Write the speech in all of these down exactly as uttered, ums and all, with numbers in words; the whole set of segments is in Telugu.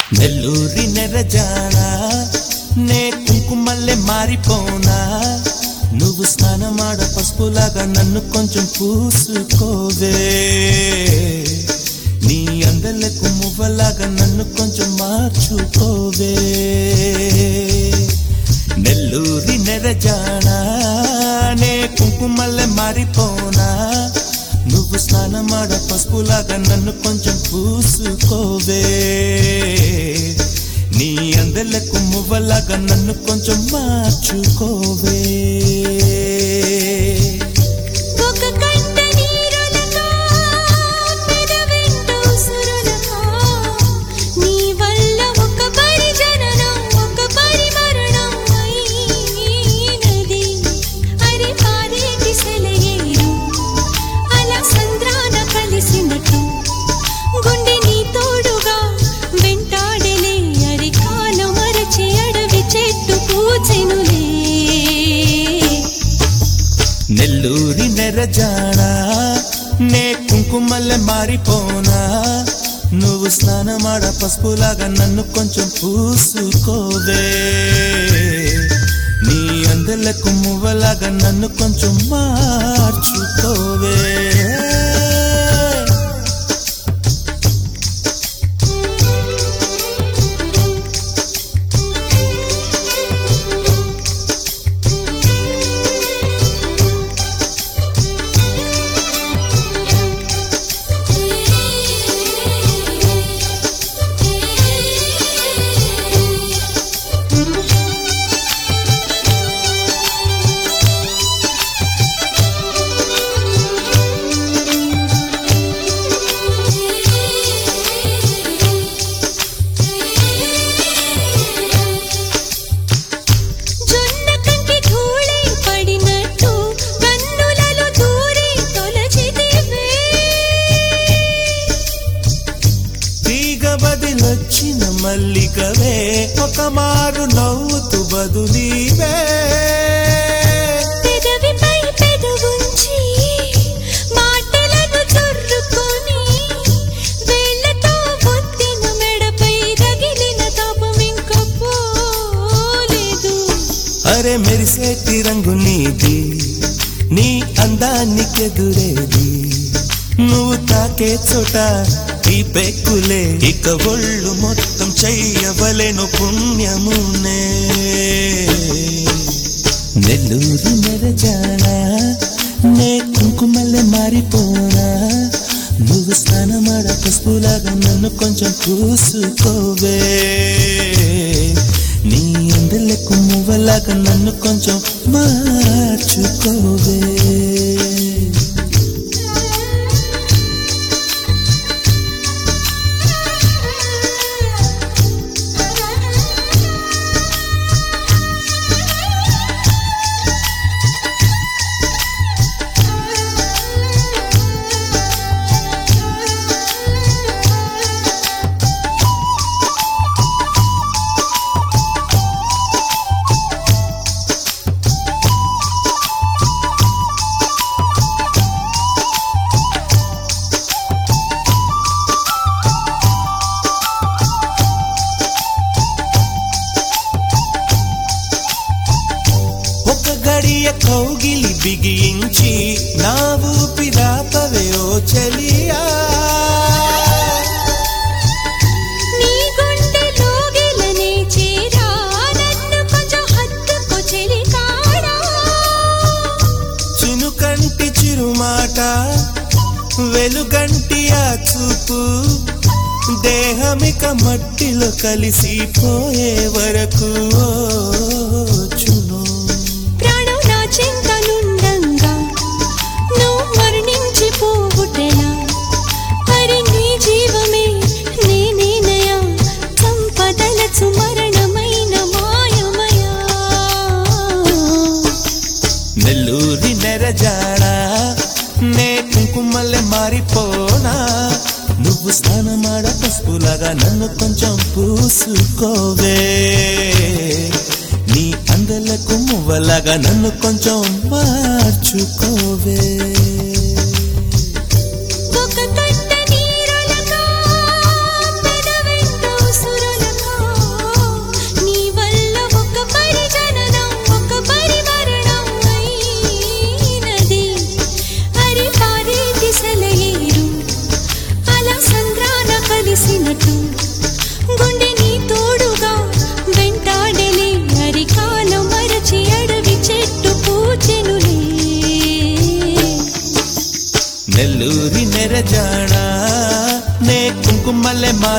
నెల్లూరి నెరజానా నే కుంకుమల్లె మారిపోనా నువ్వు స్నానమాడ పసుపులాగా నన్ను కొంచెం పూసుకోవే నీ అందలకు మువ్వలాగా నన్ను కొంచెం మార్చుకోవే నెల్లూరి నెరజానా నే కుంకుమల్లె మారిపోనా నువ్వు స్నానమాడ పసుపులాగా నన్ను కొంచెం పూసుకోవే నీ అందలకు మువ్వలాగా నన్ను కొంచెం మార్చుకోవే నెల్లూరి నెరజానా నే కుంకుమల్లె మారిపోనా నువ్వు స్నానమాడ పసుపులాగా నన్ను కొంచెం పూసుకోవే నీ అందలకు మువ్వలాగా నన్ను కొంచెం మార్చుకోవే బదిలొచ్చిన మల్లికవే ఒక మారు నవ్వుతూ బదులీవే పెదవిపై పెదవుంచి మాటలను చొర్రుకొని వేళ్ళతో ఒత్తిన మెడపై రగిలిన తాపం ఇంక పోలేదు అరే మెరిసేటి రంగు నీది నీ అందానికెదురేది నువ్వు తాకే చోట ఈ పెక్కులే ఇక ఒళ్ళు మొత్తం చెయ్యవలెను పుణ్యమునే నెల్లూరి నెరజానా నే కుంకుమల్లె మారిపోనా నువ్వు స్నానమాడ పసుపులాగా నన్ను కొంచెం పూసుకోవే నీ అందలకు మువ్వలాగా నన్ను కొంచెం మార్చుకోవే గడియ కౌగిలి బిగించి నా ఊపిరాపవే ఓ చెలియా నీ గుండెలో గిలనే చేరా నన్ను కొంచెం హత్తుకో చెలికాడా చినుకంటి చిరుమాట వెలుగంటి ఆ చూపు దేహమిక మట్టిలో కలిసిపోయే వరకు చును చింతనుండంగా నువ్వు మరణించి పోవుటెలా మరి నీ జీవమే నేనేనయా సంపదలచు మరణమైన మాయమయా నెల్లూరి నెరజానా నే కుంకుమల్లె మారిపోనా నువ్వు స్నానమాడ పసుపులాగా నన్ను కొంచెం పూసుకోవే నీ అందలకు మువ్వలాగా నన్ను కొంచెం మార్చుకోవే ఒక కంట నీరులగా పెదవెంట ఉసురుల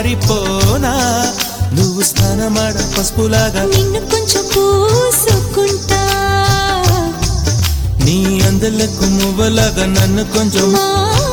మారిపోనా నువ్వు స్నానమాడ పసుపులాగా నిన్ను కొంచెం పూసుకుంటా నీ అందలకు మువ్వలాగా నన్ను కొంచెం మా